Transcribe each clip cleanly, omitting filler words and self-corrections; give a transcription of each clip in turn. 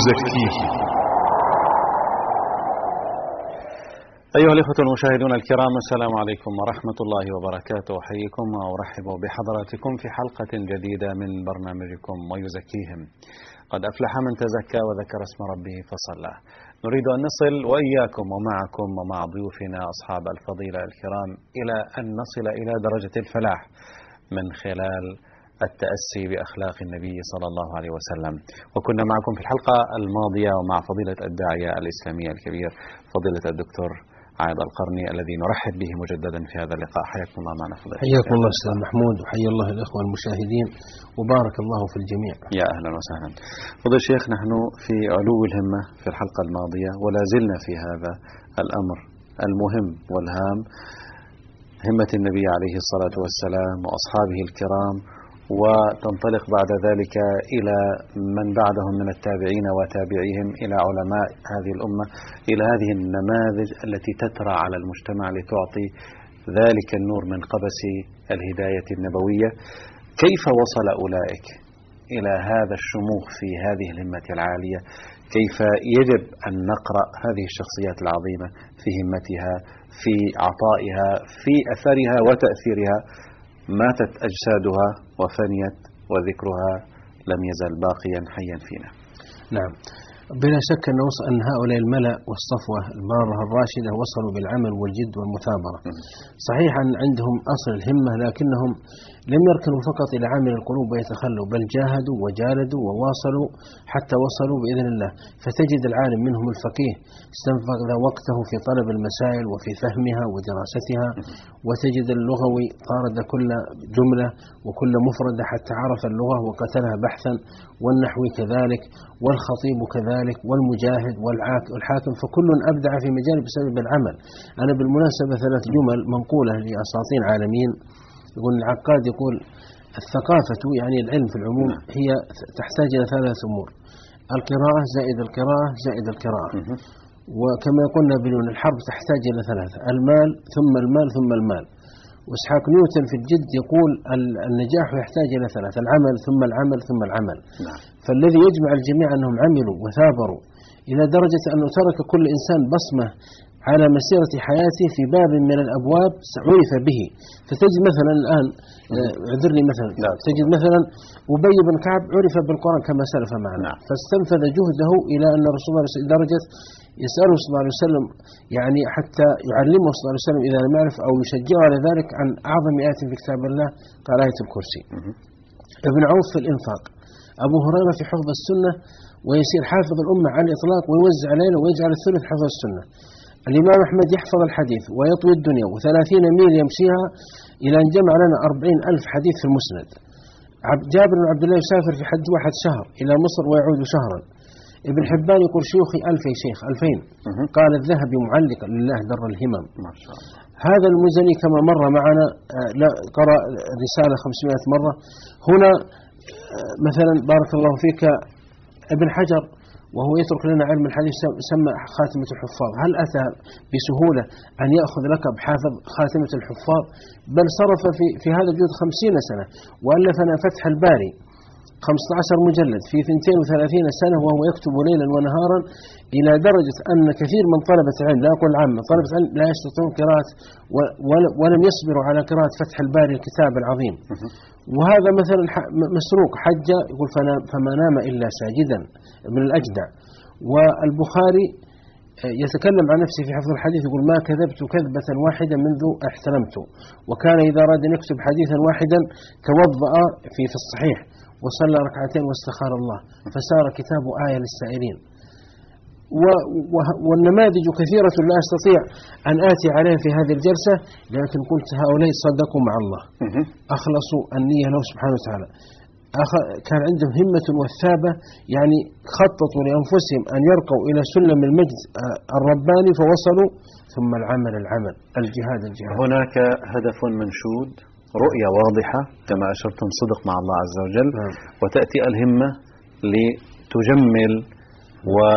ويزكيهم. أيها الإخوة المشاهدون الكرام، السلام عليكم ورحمة الله وبركاته. أحييكم وأرحب بحضراتكم في حلقة جديدة من برنامجكم ويزكيهم. قد أفلح من تزكى وذكر اسم ربه فصلى. نريد أن نصل وإياكم ومعكم ومع ضيوفنا أصحاب الفضيلة الكرام إلى أن نصل إلى درجة الفلاح من خلال التأسي بأخلاق النبي صلى الله عليه وسلم. وكنا معكم في الحلقة الماضية ومع فضيلة الداعية الإسلامي الكبير فضيلة الدكتور عايض القرني الذي نرحب به مجددا في هذا اللقاء. حياكم الله معنا فضيلة. حياكم الله أستاذ محمود، وحيا الله الإخوة المشاهدين، وبارك الله في الجميع. يا أهلا وسهلا. فضيلة الشيخ، نحن في علو الهمة في الحلقة الماضية ولا زلنا في هذا الأمر المهم والهام، همة النبي عليه الصلاة والسلام وأصحابه الكرام، وتنطلق بعد ذلك إلى من بعدهم من التابعين وتابعيهم إلى علماء هذه الأمة، إلى هذه النماذج التي تترى على المجتمع لتعطي ذلك النور من قبس الهداية النبوية. كيف وصل أولئك إلى هذا الشموخ في هذه الهمة العالية؟ كيف يجب أن نقرأ هذه الشخصيات العظيمة في همتها، في عطائها، في أثرها وتأثيرها؟ ماتت أجسادها وفنيت وذكرها لم يزل باقيا حيا فينا. نعم، بلا شك أن هؤلاء الملأ والصفوة البارة الراشدة وصلوا بالعمل والجد والمثابرة. صحيح أن عندهم أصل الهمة، لكنهم لم يركنوا فقط إلى عامل القلوب ويتخلوا، بل جاهدوا وجالدوا وواصلوا حتى وصلوا بإذن الله. فتجد العالم منهم الفقيه استنفق وقته في طلب المسائل وفي فهمها ودراستها، وتجد اللغوي طارد كل جملة وكل مفردة حتى عرف اللغة وقتلها بحثا، والنحوي كذلك، والخطيب كذلك، والمجاهد والحاكم، فكل أبدع في مجال بسبب العمل. أنا بالمناسبة 3 جمل منقولة لأساطين عالمين. يقول العقاد، يقول الثقافة يعني العلم في العموم هي تحتاج إلى 3 أمور: القراءة زائد القراءة زائد القراءة. وكما يقول نابليون، الحرب تحتاج إلى 3: المال ثم المال ثم المال. وإسحاق نيوتن في الجد يقول النجاح يحتاج إلى 3: العمل ثم العمل ثم العمل. فالذي يجمع الجميع أنهم عملوا وثابروا إلى درجة أنه ترك كل إنسان بصمة على مسيرة حياته في باب من الأبواب عرف به. فتجد مثلا الآن اعذرني مثلا تجد مثلا أبي بن كعب عرف بالقرآن كما سلف معنا، فاستنفذ جهده إلى أن رسول الله درجة يسأله صلى الله عليه وسلم، يعني حتى يعلمه صلى الله عليه وسلم إذا لم يعرف أو يشجعه على ذلك، عن أعظم آية في كتاب الله قال آية الكرسي. ابن عوف في الإنفاق، أبو هريرة في حفظ السنة ويصير حافظ الأمة على الإطلاق ويوزع علينا ويجعل الثلث حفظ السنة. الإمام أحمد يحفظ الحديث ويطوي الدنيا و30 ميل يمشيها إلى أن جمع لنا 40,000 حديث في المسند. جابر بن عبد الله يسافر في حج واحد شهر إلى مصر ويعود شهرا. ابن حبان يقول شيوخي 1000 يا شيخ 2000. قال الذهبي معلقا لله در الهمم. هذا المزني كما مر معنا قرأ رسالة 500 مرة. هنا مثلا بارك الله فيك ابن حجر وهو يترك لنا علم الحديث سمى خاتمة الحفاظ. هل أتى بسهولة أن يأخذ لقب حافظ خاتمة الحفاظ؟ بل صرف في هذا الجهد 50 سنة، وألفنا فتح الباري 15 مجلد في 32 سنة، وهو يكتب ليلا ونهارا، إلى درجة أن كثير من طلبة العلم، لا أقول عامة، طلبة العلم لا يستطيعون قراءة ولم يصبروا على قراءة فتح الباري الكتاب العظيم. وهذا مثلا مسروق حج يقول فما نام إلا ساجدا، ابن الأجدع. والبخاري يتكلم عن نفسه في حفظ الحديث يقول ما كذبت كذبة واحدة منذ احتلمت، وكان إذا أراد أن يكتب حديثا واحدا توضأ في الصحيح وصلى 2 ركعتين واستخار الله، فسار كتاب آية للسائلين. والنماذج كثيرة لا أستطيع أن آتي عليها في هذه الجلسة، لكن قلت هؤلاء صدقوا مع الله، أخلصوا النية له سبحانه وتعالى، كان عندهم همة وثابة، يعني خططوا لأنفسهم أن يرقوا إلى سلم المجد الرباني فوصلوا. ثم العمل الجهاد. هناك هدف منشود، رؤية واضحة كما أشرتم، صدق مع الله عز وجل، وتأتي الهمة لتجمل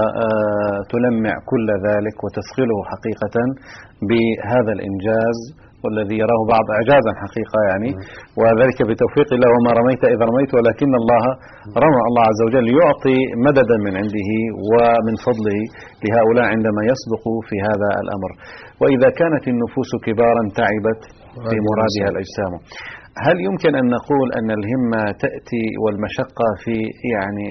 وتلمع كل ذلك وتثقله حقيقة بهذا الإنجاز والذي يراه بعض إعجازا حقيقة يعني، وذلك بتوفيق الله، وما رميت إذ رميت ولكن الله رمى. الله عز وجل يعطي مددا من عنده ومن فضله لهؤلاء عندما يصدقوا في هذا الأمر. وإذا كانت النفوس كبارا تعبت في مرادها الأجسام. هل يمكن أن نقول أن الهمة تأتي والمشقة في يعني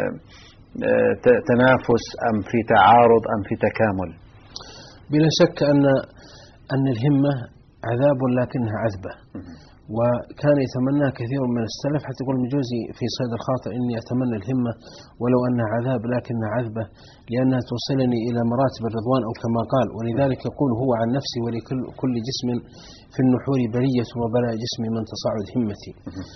تنافس أم في تعارض أم في تكامل؟ بلا شك أن الهمة عذاب لكنها عذبة، وكان يتمنى كثير من السلف، حتى يقول الجوزي في صيد الخاطر إني أتمنى الهمة ولو أنها عذاب لكنها عذبة لأنها توصلني إلى مراتب الرضوان أو كما قال. ولذلك يقول هو عن نفسي ولكل جسم في النحور برية وبلاء جسمي من تصاعد همتي،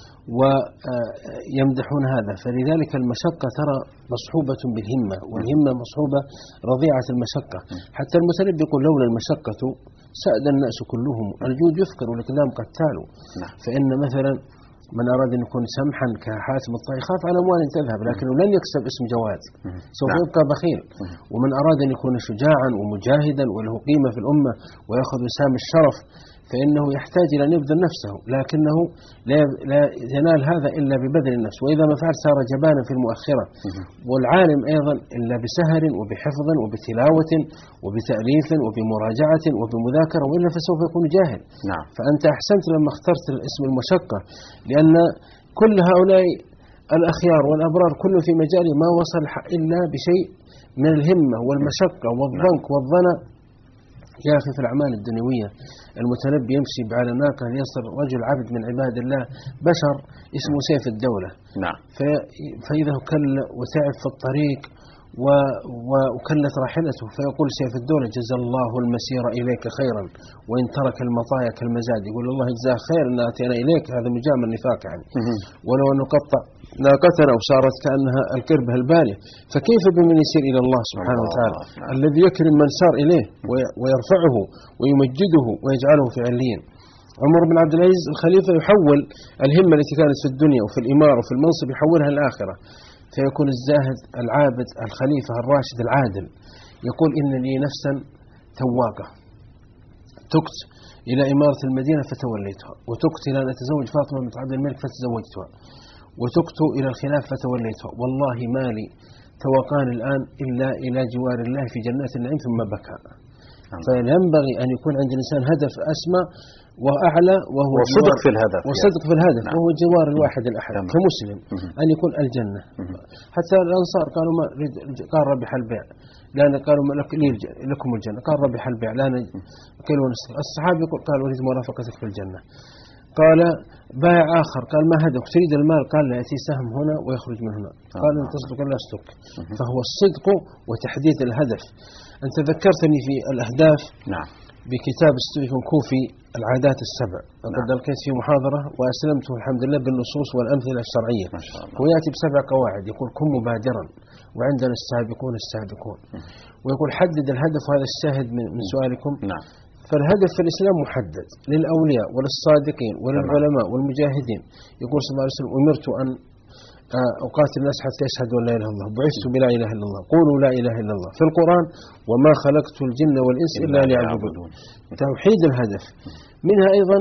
ويمدحون هذا. فلذلك المشقة ترى مصحوبة بالهمة، والهمة مصحوبة رضيعة المشقة. حتى المتنبي يقول لولا المشقة سأد الناس كلهم، الجود يفكر والإقدام قتال. فإن مثلا من أراد أن يكون سمحا كحاتم الطائي يخاف على أموال تذهب، لكنه لن يكسب اسم جواد، سوف يبقى بخيل. ومن أراد أن يكون شجاعا ومجاهدا وله قيمة في الأمة ويأخذ وسام الشرف فإنه يحتاج إلى أن يبذل نفسه، لكنه لا ينال هذا إلا ببذل النفس، وإذا ما فعل صار جبانا في المؤخرة. والعالم أيضا إلا بسهر وبحفظ وبتلاوة وبتأليف وبمراجعة وبمذاكرة، وإلا فسوف يكون جاهل. فأنت أحسنت لما اخترت الاسم المشقة، لأن كل هؤلاء الأخيار والأبرار كل في مجال ما وصل إلا بشيء من الهمة والمشقة والضنك والظنى. يا أخي في الأعمال الدنيوية المتنبي يمشي على ناقة ليصل رجل عبد من عباد الله بشر اسمه سيف الدولة. فإذا كل وتعب في الطريق وكلت راحلته، فيقول سيف الدولة جزا الله المسير إليك خيرا وإن ترك المطايا كالمزاد. يقول الله جزاه خير أن أتينا إليك، هذا مجامل النفاق يعني. ولو أنه قطع ناقتنا وصارت كأنها الكربة البالية، فكيف بمن يسير إلى الله سبحانه وتعالى الذي يكرم من سار إليه ويرفعه ويمجده ويجعله في عليين. عمر بن عبد العزيز الخليفة يحول الهمة التي كانت في الدنيا وفي الإمارة وفي المنصب يحولها الآخرة، فيكون الزاهد العابد الخليفة الراشد العادل يقول إن لي نفسا ثواقة تكت إلى إمارة المدينة فتوليتها، وتكت إلى أن أتزوج فاطمة بنت عبد الملك فتزوجتها، وتكت إلى الخلاف فتوليتها، والله ما لي توقان الآن إلا إلى جوار الله في جنات النعيم. ثم بكى. فينبغي أن يكون عند الإنسان هدف أسمى وأعلى، وهو وصدق في الهدف، وصدق في الهدف، وهو جوار الواحد الأحد كمسلم، أن يكون الجنة. حتى الأنصار قالوا ما قال ربح البيع، لأن قالوا لكم الجنة، قال ربح البيع، لأن قالوا الصحابي قال أريد مرافقتك في الجنة. قال بائع آخر قال ما هدف تريد المال؟ قال لا يأتي سهم هنا ويخرج من هنا. قال إن تصدق لا أصدق. فهو الصدق وتحديد الهدف. أنت ذكرتني في الأهداف بكتاب ستيفن كوفي العادات السبع، وقد ألقيت في محاضرة وأسلمته الحمد لله بالنصوص والأمثلة الشرعية. ويأتي ب7 قواعد، يقول كن مبادرا وعندنا السابقون السابقون، ويقول حدد الهدف. وهذا الشاهد من سؤالكم. فالهدف في الإسلام محدد للأولياء وللصادقين وللعلماء والمجاهدين. يقول صلى الله عليه وسلم أمرت أن أقاتل الناس حتى يشهدوا أن لا إله إلا الله، بعثت بلا إله إلا الله، قولوا لا إله إلا الله. في القرآن وما خلقت الجن والإنس إلا ليعبدون. توحيد الهدف. منها أيضا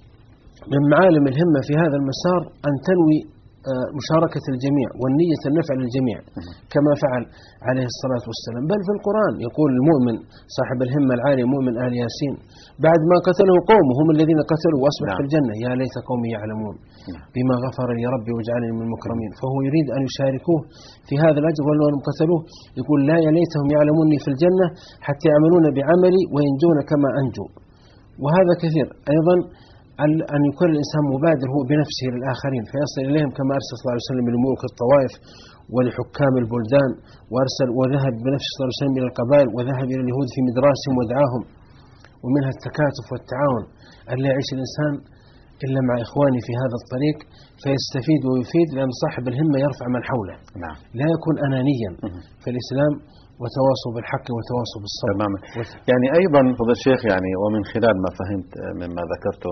من معالم الهمة في هذا المسار أن تنوي مشاركة الجميع والنية النفع للجميع كما فعل عليه الصلاة والسلام. بل في القرآن يقول المؤمن صاحب الهمة العالية مؤمن آل ياسين بعد ما قتله قومه هم الذين قتلوا وأصبح في الجنة يا ليت قومي يعلمون بما غفر لي ربي وجعلني من المكرمين. فهو يريد أن يشاركوه في هذا الأجر، ولو أنهم قتلوه يقول لا يا ليتهم يعلموني في الجنة حتى يعملون بعملي وينجون كما أنجو. وهذا كثير. أيضا أن يكون الإنسان مبادر هو بنفسه للآخرين فيصل إليهم كما أرسل صلى الله عليه وسلم لملوك الطوائف ولحكام البلدان، وذهب بنفسه صلى الله عليه وسلم إلى القبائل وذهب إلى اليهود في مدراسهم ودعاهم. ومنها التكاتف والتعاون، أن لا يعيش الإنسان إلا مع إخوانه في هذا الطريق فيستفيد ويفيد، لأن صاحب الهمة يرفع من حوله لا يكون أنانيا. في الإسلام وتواصوا بالحق وتواصوا بالصبر. تماما. يعني أيضا فضل الشيخ يعني ومن خلال ما فهمت مما ذكرتم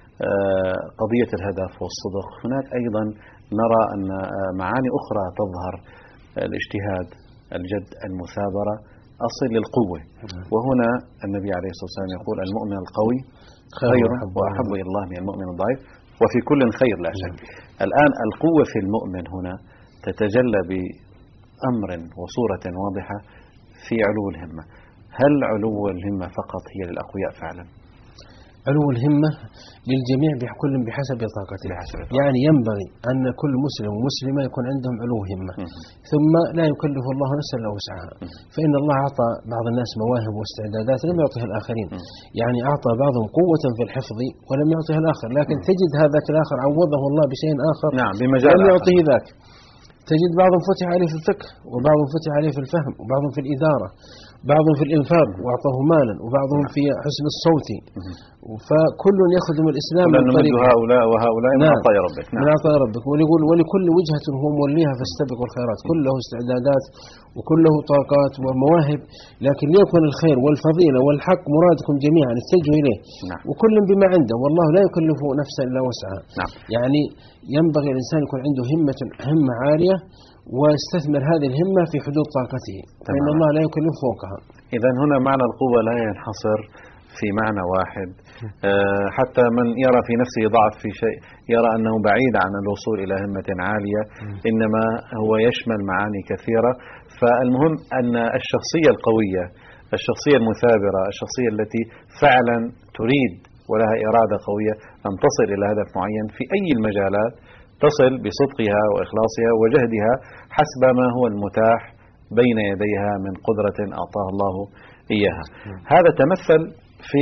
قضية الهدف والصدق، هناك أيضا نرى أن معاني أخرى تظهر: الاجتهاد، الجد، المثابرة، أصل للقوة. وهنا النبي عليه الصلاة والسلام يقول المؤمن القوي خير وأحب إلى الله من المؤمن الضعيف، وفي كل خير لا شك. الآن القوة في المؤمن هنا تتجلى بأمر وصورة واضحة في علو الهمة. هل علو الهمة فقط هي للأقوياء فعلا؟ علو الهمة للجميع كل بحسب طاقته. يعني ينبغي أن كل مسلم ومسلمة يكون عندهم علو همة. ثم لا يكلف الله نفسا إلا وسعها، فإن الله أعطى بعض الناس مواهب واستعدادات لم يعطيها الآخرين. يعني أعطى بعضهم قوة في الحفظ ولم يعطيها الآخر، لكن تجد هذاك الآخر عوضه الله بشيء آخر لم يعطيه ذاك. تجد بعضهم فتح عليه في الفقه، وبعضهم فتح عليه في الفهم، وبعضهم في الإدارة، بعضهم في الإنفاق وأعطاه مالا، وبعضهم في حسن الصوت. فكل يخدم الإسلام من طريق هؤلاء وهؤلاء من عطاء ربك. من عطاء ربك. ويقول ولكل وجهة هو موليها فاستبقوا الخيرات. كله استعدادات وكله طاقات ومواهب، لكن ليكن الخير والفضيلة والحق مرادكم جميعا اتجهوا إليه. وكل بما عنده، والله لا يكلف نفسا إلا وسعها. يعني ينبغي الإنسان يكون عنده همة عالية ويستثمر هذه الهمة في حدود طاقته، فإن الله لا يكلف فوقها. إذن هنا معنى القوة لا ينحصر في معنى واحد. حتى من يرى في نفسه ضعف في شيء يرى أنه بعيد عن الوصول إلى همة عالية، إنما هو يشمل معاني كثيرة. فالمهم أن الشخصية القوية، الشخصية المثابرة، الشخصية التي فعلا تريد ولها إرادة قوية أن تصل إلى هدف معين في أي المجالات، تصل بصدقها وإخلاصها وجهدها حسب ما هو المتاح بين يديها من قدرة أعطاها الله إياها. هذا تمثل في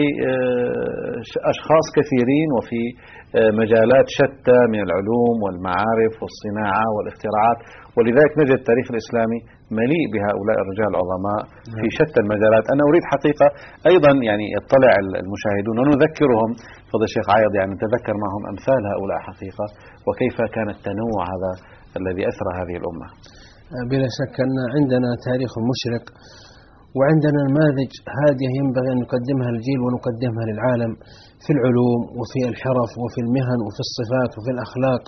أشخاص كثيرين وفي مجالات شتى من العلوم والمعارف والصناعة والاختراعات، ولذلك نجد التاريخ الإسلامي مليء بهؤلاء الرجال العظماء في شتى المجالات. أنا أريد حقيقة أيضا يعني يطلع المشاهدون ونذكرهم فضل الشيخ عايض، يعني نتذكر معهم أمثال هؤلاء حقيقة، وكيف كان التنوع هذا الذي أثرى هذه الأمة. بلا شك أن عندنا تاريخ مشرق، وعندنا نماذج هادية ينبغي أن نقدمها للجيل ونقدمها للعالم في العلوم وفي الحرف وفي المهن وفي الصفات وفي الأخلاق،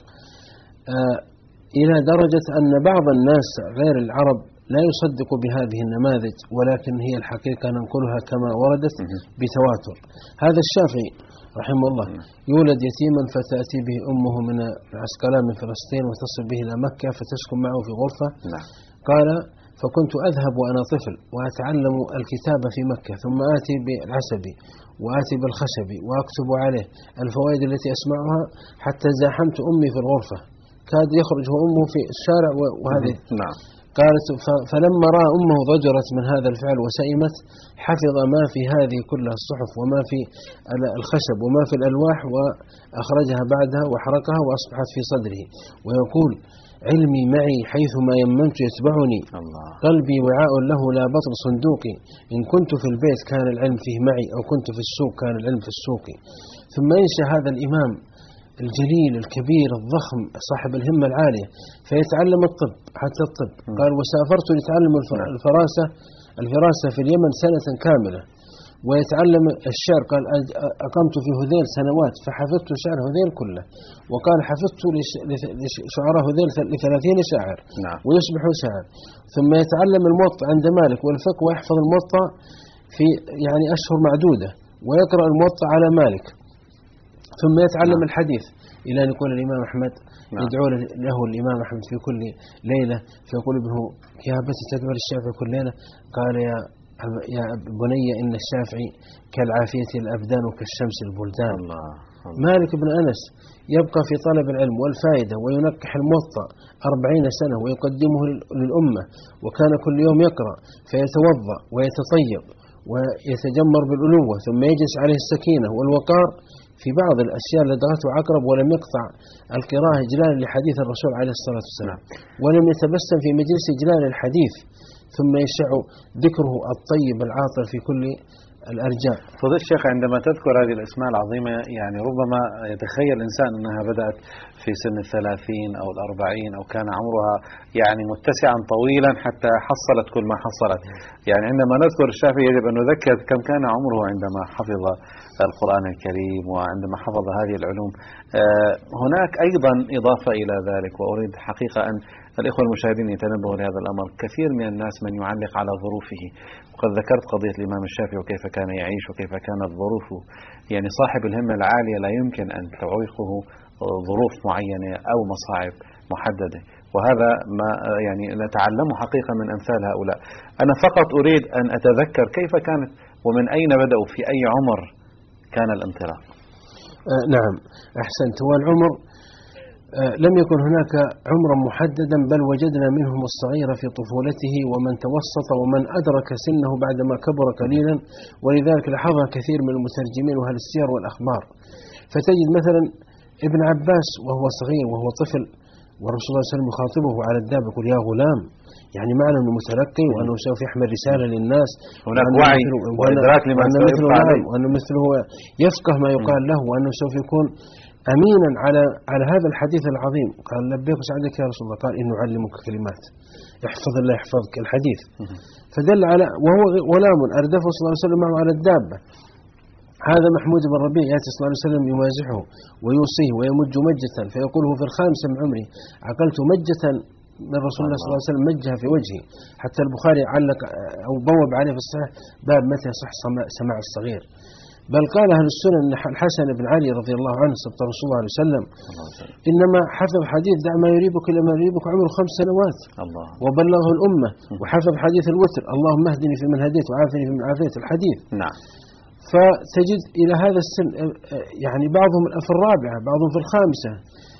إلى درجة أن بعض الناس غير العرب لا يصدق بهذه النماذج، ولكن هي الحقيقة ننقلها كما وردت بتواتر. هذا الشافعي رحمه الله يولد يتيما فتأتي به أمه من العسقلان من فلسطين وتصل به إلى مكة فتسكن معه في غرفة. قال فكنت أذهب وأنا طفل وأتعلم الكتاب في مكة، ثم آتي بالعسبي وآتي بالخشبي وأكتب عليه الفوائد التي أسمعها حتى زاحمت أمي في الغرفة، كاد يخرج أمه في الشارع وهذه. قالت فلما رأى أمه ضجرت من هذا الفعل وسئمت، حفظ ما في هذه كلها الصحف وما في الخشب وما في الألواح وأخرجها بعدها وحرقها وأصبحت في صدره، ويقول علمي معي حيثما يمنت يتبعني، قلبي وعاء له لا بطل صندوقي، إن كنت في البيت كان العلم فيه معي أو كنت في السوق كان العلم في السوق. ثم ينشأ هذا الإمام الجليل الكبير الضخم صاحب الهمة العالية فيتعلم الطب حتى الطب. قال وسافرت لتعلم الفراسة في اليمن سنة كاملة، ويتعلم الشعر. قال أقمت في هذيل سنوات فحفظت شعر هذيل كله، وقال حفظت لشعراء هذيل 30 شاعر ويصبح شاعر. ثم يتعلم الموطأ عند مالك والفقه ويحفظ الموطأ في يعني أشهر معدودة ويقرأ الموطأ على مالك. ثم يتعلم الحديث إلى أن يقول الإمام أحمد يدعو له الإمام أحمد في كل ليلة فيقول ابنه يا أبتي تدعو للشافعي كل ليلة؟ قال يا بني إن الشافعي كالعافية الأبدان وكالشمس البلدان. مالك بن أنس يبقى في طلب العلم والفائدة وينقح الموطأ 40 سنة ويقدمه للأمة، وكان كل يوم يقرأ فيتوضأ ويتطيب ويتجمر بالألوة، ثم يجلس عليه السكينة والوقار في بعض الأشياء التي ضغته عقرب، ولم يقطع القراءة إجلالا لحديث الرسول عليه الصلاة والسلام، ولم يتبسم في مجلس إجلال الحديث. ثم يشع ذكره الطيب العاطر في كل الأرجاء. فضيلة الشيخ عندما تذكر هذه الأسماء العظيمة يعني ربما يتخيل الإنسان أنها بدأت في سن 30 أو 40 أو كان عمرها يعني متسعا طويلا حتى حصلت كل ما حصلت. يعني عندما نذكر الشافعي يجب أن نذكر كم كان عمره عندما حفظ القرآن الكريم وعندما حفظ هذه العلوم. هناك أيضا إضافة إلى ذلك، وأريد حقيقة أن الإخوة المشاهدين يتنبهوا لهذا الأمر. كثير من الناس من يعلق على ظروفه، وقد ذكرت قضية الإمام الشافعي وكيف كان يعيش وكيف كانت ظروفه. يعني صاحب الهمة العالية لا يمكن أن تعيقه ظروف معينة أو مصاعب محددة، وهذا ما يعني نتعلمه حقيقة من أمثال هؤلاء. أنا فقط أريد أن أتذكر كيف كانت ومن أين بدأوا، في أي عمر كان الانطلاق. نعم أحسنت. والعمر لم يكن هناك عمرا محددا، بل وجدنا منهم الصغير في طفولته ومن توسط ومن أدرك سنه بعدما كبر قليلا، ولذلك لاحظها كثير من المترجمين وأهل السير والأخبار. فتجد مثلا ابن عباس وهو صغير وهو طفل والرسول صلى الله عليه وسلم يخاطبه على الدابة يقول يا غلام، يعني معنى أنه متلقي وأنه سوف يحمل رسالة للناس، هناك وعي وإدراك لما سيطلع عليه، وأنه مثله يفقه ما يقال له، وأنه سوف يكون أمينا على هذا الحديث العظيم. قال لبيك وسعدك يا رسول الله. قال إنه أعلمك كلمات احفظ الله يحفظك الحديث. فدل على وهو غلام أردفه صلى الله عليه وسلم معه على الدابة. هذا محمود بن ربيع يأتي صلى الله عليه وسلم يمازحه ويوصيه ويمج مجة، فيقوله في الخامسة من عمري عقلت مجة من رسول الله صلى الله عليه وسلم مجها في وجهي. حتى البخاري علق أو بوب عليه في الصحيح باب متى صح سماع الصغير. بل قال أهل السنن أن الحسن بن علي رضي الله عنه سبط رسول الله عليه وسلم إنما حفظ حديث دع ما يريبك إلى ما يريبك عمره 5 سنوات وبلغه الأمة، وحفظ حديث الوتر اللهم اهدني في من هديت وعافني في من عافيت الحديث. نعم. فتجد إلى هذا السن يعني بعضهم في الرابعة بعضهم في الخامسة.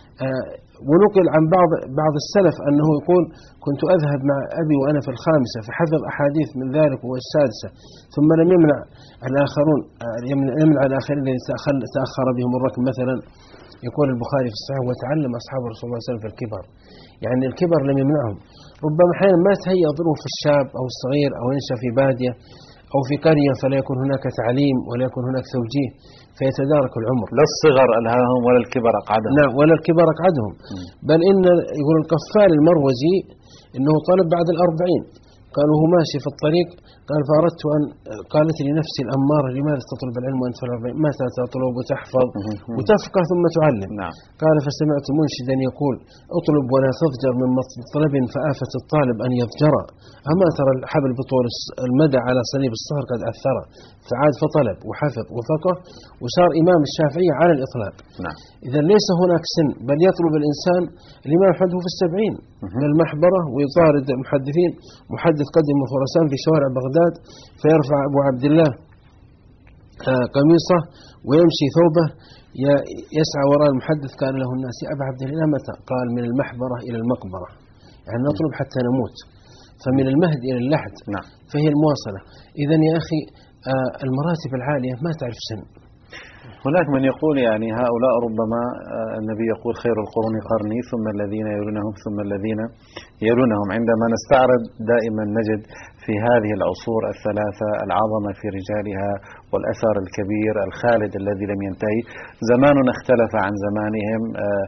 ونقل عن بعض السلف أنه يقول كنت أذهب مع أبي وأنا في الخامسة فحفظ أحاديث من ذلك وهو السادسة، ثم لم يمنع الآخرون يمنع الآخرين الذين تأخر بهم الركب. مثلا يقول البخاري في الصحيح وتعلم أصحاب رسول الله صلى الله عليه وسلم في الكبر، يعني الكبر لم يمنعهم. ربما أحيانا ما تهيأ ظروف الشاب أو الصغير أو ينشأ في بادية أو في قرية فلا يكون هناك تعليم ولا يكون هناك توجيه فيتدارك العمر. لا الصغر ألهاهم ولا الكبر أقعدهم. لا ولا الكبر أقعدهم. بل إن يقول القفال المروزي إنه طلب بعد 40، قال وهو ماشي في الطريق قال فأردت أن قالت لي نفسي الأمارة لماذا تطلب العلم وأنت في 40؟ متى تطلب وتحفظ وتفقه ثم تعلم؟ نعم. قال فسمعت منشدا يقول اطلب ولا تضجر من مطلب فآفة الطالب أن يضجر، أما ترى الحبل بطول المدى على صليب الصهر قد أثر، فعاد فطلب وحفظ وفقه وصار إمام الشافعية على الإطلاق. نعم. إذا ليس هناك سن، بل يطلب الإنسان الإمام أحمد في 70 من المحبرة ويطارد المحدثين، محدث قدم من خراسان في شوارع بغداد فيرفع أبو عبد الله قميصه ويمشي ثوبه يسعى وراء المحدث. قال له الناس يا أبا عبد الله متى؟ قال من المحبرة إلى المقبرة، يعني نطلب حتى نموت، فمن المهد إلى اللحد. نعم. فهي المواصلة. إذن يا أخي المراتب العالية ما تعرف سن. هناك من يقول يعني هؤلاء ربما النبي يقول خير القرون قرني ثم الذين يلونهم ثم الذين يلونهم. عندما نستعرض دائما نجد في هذه العصور الثلاثة العظمة في رجالها والأثر الكبير الخالد الذي لم ينتهي. زماننا اختلف عن زمانهم،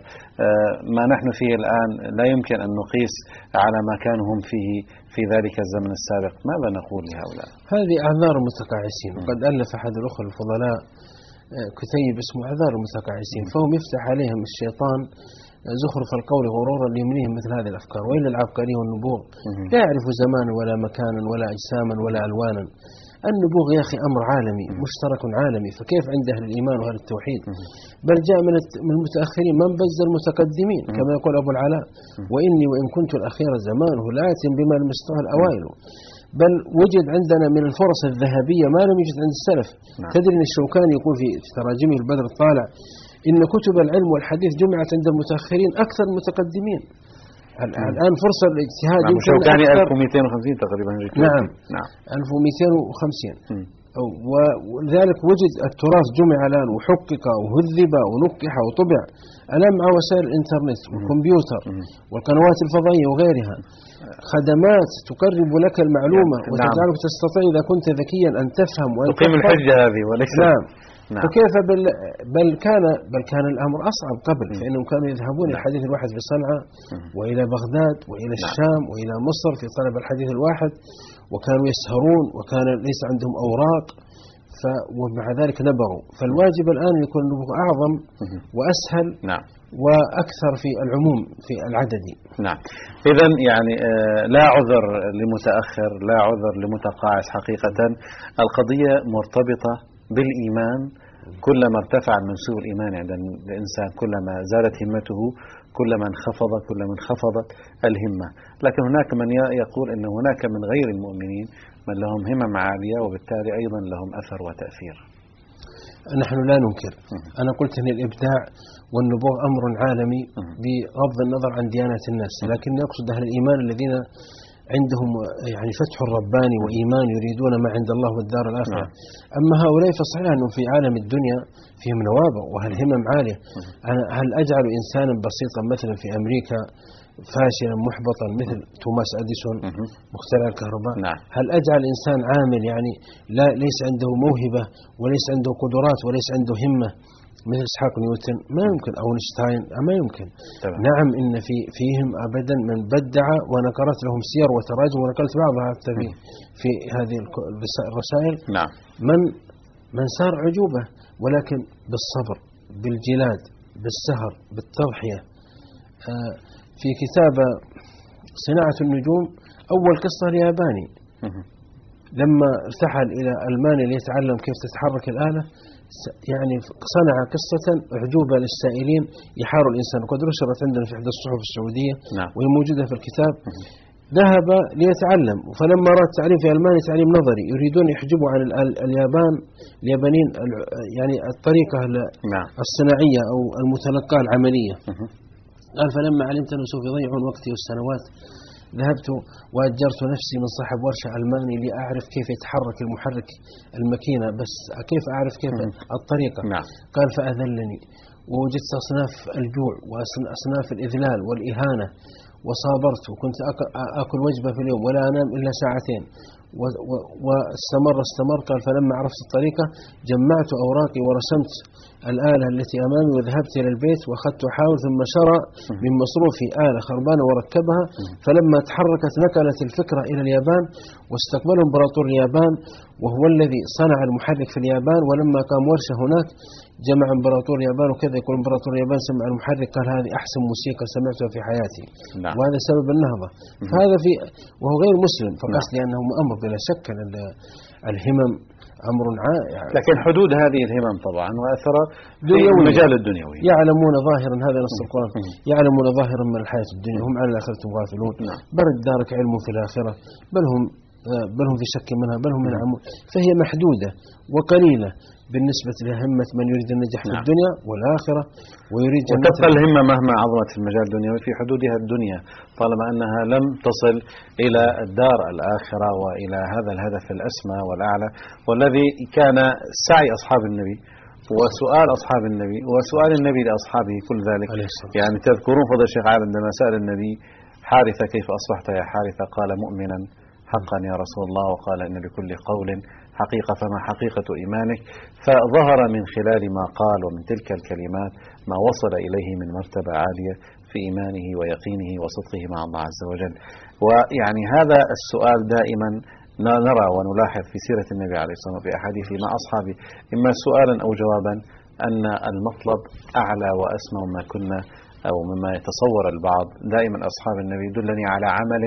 ما نحن فيه الآن لا يمكن أن نقيس على ما كانوا هم فيه في ذلك الزمن السابق. ماذا نقول لهؤلاء؟ هذه أعذار المتقاعسين، وقد ألف أحد الأخوة الفضلاء كتيب اسمه أعذار المتقاعسين، فهم يفتح عليهم الشيطان زخرف القول غرورا ليمنيهم مثل هذه الأفكار. وإلا العبقري والنبوغ لا يعرف زمانا ولا مكانا ولا أجساما ولا ألوانا. النبوغ يا أخي أمر عالمي مشترك عالمي، فكيف عند أهل الإيمان وأهل التوحيد؟ بل جاء من المتأخرين من بز المتقدمين كما يقول أبو العلاء وإني وإن كنت الأخير زمانه لآت بما لمسته الأوائل. بل وجد عندنا من الفرص الذهبية ما لم يوجد عند السلف. تدري أن الشوكاني يقول في تراجمه البدر الطالع إن كتب العلم والحديث جمعت عند المتأخرين أكثر المتقدمين. الآن فرصة الاجتهاد. نعم. الشوكاني 1250 تقريبا. نعم. 1250. ولذلك وجد التراث جمع الآن وحقق وهذب ونكح وطبع الآن مع وسائل الإنترنت والكمبيوتر والقنوات الفضائية وغيرها، خدمات تقرب لك المعلومة وتجعلك تستطيع إذا كنت ذكيا أن تفهم وأن تقيم الحجة هذه وليس. نعم. فكيف بل كان الأمر أصعب قبل، فإنهم كانوا يذهبون إلى الحديث الواحد في صنعاء وإلى بغداد وإلى الشام وإلى مصر في طلب الحديث الواحد، وكانوا يسهرون وكان ليس عندهم أوراق، ومع ذلك نبغوا. فالواجب الآن يكون النبوغ أعظم وأسهل نعم وأكثر في العموم في العدد. نعم. إذن يعني لا عذر لمتأخر، لا عذر لمتقاعس. حقيقة القضية مرتبطة بالإيمان. كلما ارتفع منسوب الإيمان عند الإنسان كلما زادت همته، كلما انخفضت الهمة. لكن هناك من يقول أن هناك من غير المؤمنين من لهم همم عالية وبالتالي أيضا لهم أثر وتأثير. نحن لا ننكر. أنا قلت أن الإبداع والنبوغ أمر عالمي بغض النظر عن ديانات الناس، لكن يقصد أهل الإيمان الذين عندهم يعني فتح رباني وإيمان يريدون ما عند الله والدار الآخرة. أما هؤلاء فصحيح أنهم في عالم الدنيا فيهم نوابغ وهالهمم عالية. هل أجعل إنسانا بسيطا مثلا في أمريكا فاشلا محبطا مثل توماس أديسون مخترع الكهرباء؟ هل أجعل إنسان عامل يعني ليس عنده موهبة وليس عنده قدرات وليس عنده همة مثل إسحاق نيوتن؟ ما يمكن. أو أينشتاين؟ ما يمكن. نعم إن فيهم أبدا من بدع، ونقرت لهم سير وتراجم ونقلت بعضها حتى في هذه الرسائل. نعم. من صار عجوبة، ولكن بالصبر، بالجلاد، بالسهر، بالتضحية. في كتاب صناعة النجوم أول قصة الياباني لما ارتحل إلى ألمانيا ليتعلم كيف تتحرك الآلة، يعني صنع قصة أعجوبة للسائلين يحار الإنسان، وقد نشرت عندنا في إحدى الصحف السعودية. وهي موجودة في الكتاب. ذهب ليتعلم، فلما أراد تعليم في ألمانيا تعليم نظري يريدون يحجبوا عن اليابانيين يعني الطريقة الصناعية أو المتلقاة العملية. قال فلما علمت أنه سوف يضيعون وقتي والسنوات ذهبت وأجرت نفسي من صاحب ورشة ألماني لأعرف كيف يتحرك المحرك الماكينة، بس كيف أعرف كيف الطريقة. قال فأذلني، ووجدت أصناف الجوع وأصناف الإذلال والإهانة، وصابرت، وكنت أكل وجبة في اليوم ولا أنام إلا ساعتين، واستمر. قال فلما عرفت الطريقة جمعت أوراقي ورسمت الآلة التي أمامي وذهبت إلى البيت وأخذت أحاول، ثم شرى من مصروفي آلة خربانة وركبها. فلما تحركت نقلت الفكرة إلى اليابان واستقبله إمبراطور اليابان وهو الذي صنع المحرك في اليابان. ولما قام ورشة هناك جمع إمبراطور اليابان، وكذا يقول إمبراطور اليابان سمع المحرك قال هذه أحسن موسيقى سمعتها في حياتي. وهذا سبب النهضة. فهذا وهو غير مسلم فقط لأنه أمر بلا شك الهمم أمر عائع. لكن حدود هذه الهمم طبعا وأثرها في المجال الدنيوي. يعلمون ظاهرا، هذا نص القرآن، يعلمون ظاهرا من الحياة الدنيا هم عن الآخرة غافلون. بل دارك علم في الآخرة بل هم في شك منها بل هم ينعمون. فهي محدودة وقليلة بالنسبة لهمة من يريد النجاح في الدنيا والآخرة ويريد وتبقى الهمة مهما عظمت في المجال الدنيوي في حدودها الدنيا، طالما أنها لم تصل إلى الدار الآخرة وإلى هذا الهدف الأسمى والأعلى، والذي كان سعي أصحاب النبي وسؤال أصحاب النبي وسؤال النبي لأصحابه كل ذلك. يعني تذكرون فضل الشيخ عالم عندما سأل النبي حارثة كيف أصبحت يا حارثة؟ قال مؤمنا حقا يا رسول الله، وقال إن لكل قول حقيقة فما حقيقة إيمانك؟ فظهر من خلال ما قال ومن تلك الكلمات ما وصل إليه من مرتبة عالية في إيمانه ويقينه وصدقه مع الله عز وجل. ويعني هذا السؤال دائما نرى ونلاحظ في سيرة النبي عليه الصلاة والسلام في أحاديثه مع أصحابه، إما سؤالا أو جوابا، أن المطلب أعلى وأسمى مما كنا أو مما يتصور البعض. دائما أصحاب النبي دلني على عمل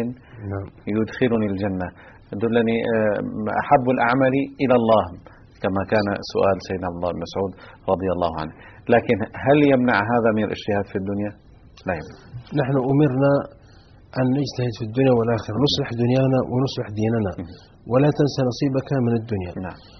يدخلني الجنة، دلني أحب الأعمال إلى الله، كما كان سؤال سيدنا عبد الله بن مسعود رضي الله عنه. لكن هل يمنع هذا من الاجتهاد في الدنيا؟ لا يمنع. نحن أمرنا أن نجتهد في الدنيا والآخرة، نصلح دنيانا ونصلح ديننا، ولا تنسى نصيبك من الدنيا.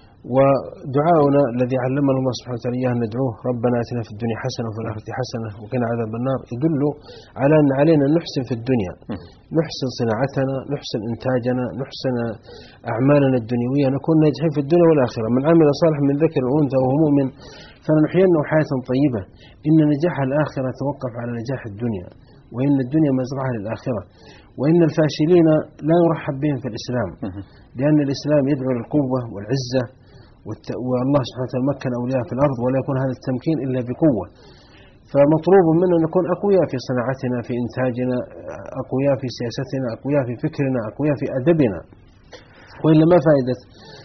ودعاؤنا الذي علمنا الله سبحانه وتعالى إياه ندعوه ربنا آتنا في الدنيا حسنة وفي الآخرة حسنة وقنا عذاب النار، يدل على أن علينا أن نحسن في الدنيا، نحسن صناعتنا، نحسن إنتاجنا، نحسن أعمالنا الدنيوية، نكون ناجحين في الدنيا والآخرة. من عمل صالحا من ذكر وأنثى وهو مؤمن فلنحيينه حياة طيبة. إن نجاح الآخرة توقف على نجاح الدنيا، وإن الدنيا مزرعة للآخرة. وإن الفاشلين لا يرحب بهم في الإسلام، لأن الإسلام يدعو للقوة والعزة، والله سبحانه وتعالى مكن أولياء في الأرض ولا يكون هذا التمكين إلا بقوة. فمطلوب منا أن نكون أقوياء في صناعتنا، في إنتاجنا، أقوياء في سياستنا، أقوياء في فكرنا، أقوياء في أدبنا. وإلا ما فائدة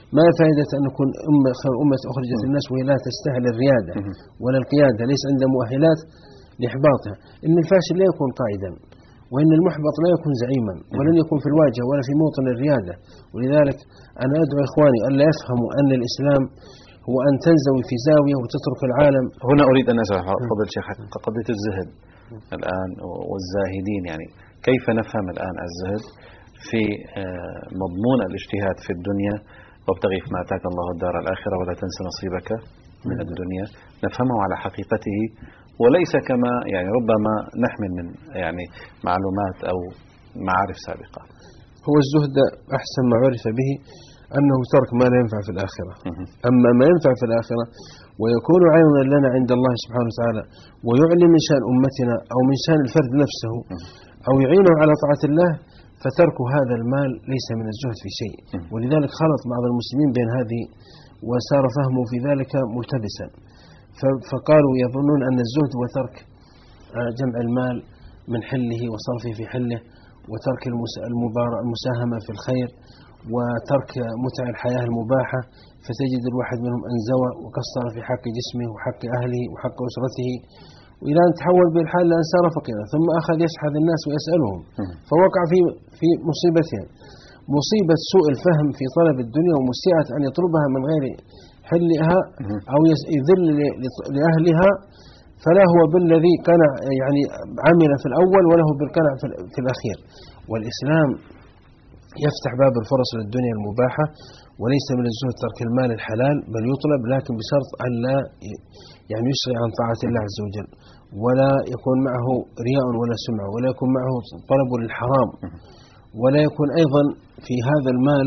ما فائدة أن نكون خير أمة أخرجت الناس وهي لا تستاهل الريادة ولا القيادة، ليس عندها مؤهلات لإحباطها. إن الفاشل لا يكون قائدا، وإن المحبط لا يكون زعيما، ولن يكون في الواجهة ولا في موطن الريادة. ولذلك أنا أدعو إخواني ألا يفهموا أن الإسلام هو أن تنزوي في زاوية وتترك العالم. هنا أريد أن أسأل فضل الشيخ قضية الزهد الآن والزاهدين، يعني كيف نفهم الآن الزهد في مضمون الاجتهاد في الدنيا، وابتغي فيما آتاك الله الدار الآخرة ولا تنس نصيبك من الدنيا، نفهمه على حقيقته وليس كما يعني ربما نحمل من يعني معلومات أو معارف سابقة. هو الزهد أحسن ما عرف به أنه ترك ما لا ينفع في الآخرة. أما ما ينفع في الآخرة ويكون عونا لنا عند الله سبحانه وتعالى ويعلي من شأن أمتنا أو من شأن الفرد نفسه أو يعينه على طاعة الله، فترك هذا المال ليس من الزهد في شيء. ولذلك خلط بعض المسلمين بين هذه وصار فهمه في ذلك ملتبسا، فقالوا يظنون أن الزهد هو ترك جمع المال من حله وصرفه في حله، وترك المساهمة في الخير، وترك متع الحياة المباحة. فتجد الواحد منهم أنزوى وقصر في حق جسمه وحق أهله وحق أسرته، وإلى أن تحول بالحال لأن صار فقيرا، ثم أخذ يشحذ الناس ويسألهم، فوقع في مصيبتين: مصيبة سوء الفهم في طلب الدنيا ومسيئة أن يطلبها من غير حلها أو يذل لأهلها، فلا هو بالذي كان يعني عمل في الأول ولا هو بالقنع في الأخير. والإسلام يفتح باب الفرص للدنيا المباحة، وليس من الزهد ترك المال الحلال، بل يطلب لكن بشرط أن لا يعني يسرع عن طاعة الله عز وجل، ولا يكون معه رياء ولا سمعة، ولا يكون معه طلب للحرام، ولا يكون أيضا في هذا المال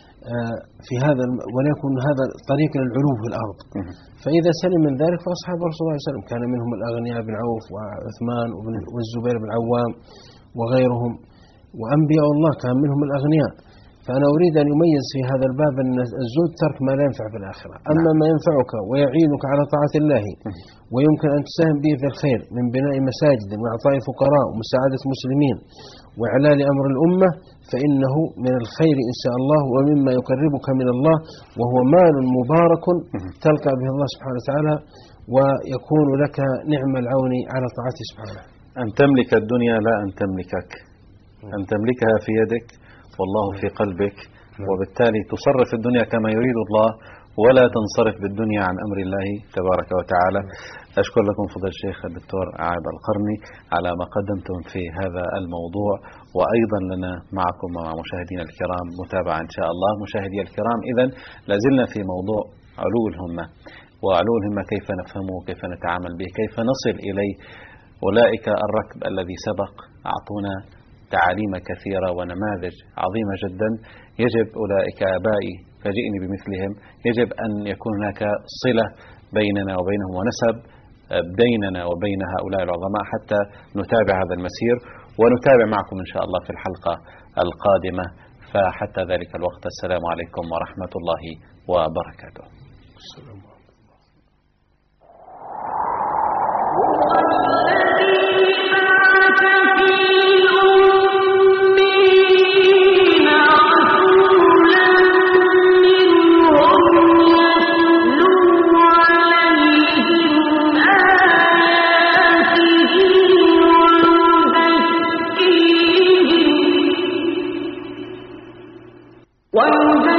ولا يكون هذا طريق للعلو في الأرض. فإذا سلم من ذلك فأصحاب رسول الله صلى الله عليه وسلم كان منهم الأغنياء بن عوف وعثمان والزبير بن عوام وغيرهم، وأنبياء الله كان منهم الأغنياء. فأنا أريد أن يميز في هذا الباب أن الزهد ترك ما لا ينفع في الآخرة، أما ما ينفعك ويعينك على طاعة الله ويمكن أن تساهم به في الخير من بناء مساجد وإعطاء فقراء ومساعدة مسلمين وإعلال أمر الأمة، فإنه من الخير إن شاء الله ومما يقربك من الله، وهو مال مبارك تلقى به الله سبحانه وتعالى ويكون لك نعم العون على طاعته سبحانه. أن تملك الدنيا لا أن تملكك، أن تملكها في يدك والله في قلبك، وبالتالي تصرف الدنيا كما يريد الله ولا تنصرف بالدنيا عن أمر الله تبارك وتعالى. أشكر لكم فضل الشيخ الدكتور عائض القرني على ما قدمتم في هذا الموضوع، وأيضا لنا معكم ومع مشاهدينا الكرام متابعة إن شاء الله. مشاهدي الكرام، إذن لازلنا في موضوع علو الهمة، وعلو الهمة كيف نفهمه، كيف نتعامل به، كيف نصل إليه. أولئك الركب الذي سبق أعطونا تعاليم كثيرة ونماذج عظيمة جدا، يجب أولئك آبائي فجئني بمثلهم، يجب أن يكون هناك صلة بيننا وبينهم ونسب بيننا وبين هؤلاء العظماء حتى نتابع هذا المسير، ونتابع معكم إن شاء الله في الحلقة القادمة. فحتى ذلك الوقت، السلام عليكم ورحمة الله وبركاته. وَيُزَكِّيهِمْ